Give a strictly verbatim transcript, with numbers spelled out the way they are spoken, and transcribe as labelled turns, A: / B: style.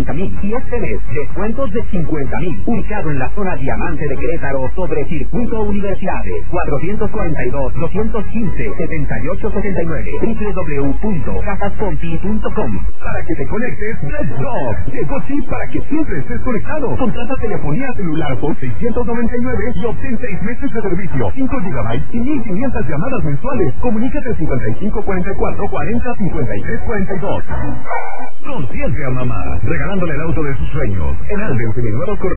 A: cincuenta mil. Y este mes, descuentos de cincuenta mil. Ubicado en la zona Diamante de Querétaro, sobre Circuito Universidades. cuatrocientos cuarenta y dos, doscientos quince, setenta y ocho setenta y nueve. doble u doble u doble u punto casas conti punto com. Para que te conectes, Red Rock. Llegó Chip para que siempre estés conectado. Contrata telefonía celular por seiscientos noventa y nueve y obtén seis meses de servicio, cinco gigabytes y mil quinientas llamadas mensuales. Comunícate al cincuenta y cinco cuarenta y cuatro cuarenta cincuenta y tres cuarenta y dos. Consiente a mamá, regalándole el auto de sus sueños. En Alden, seminuevos.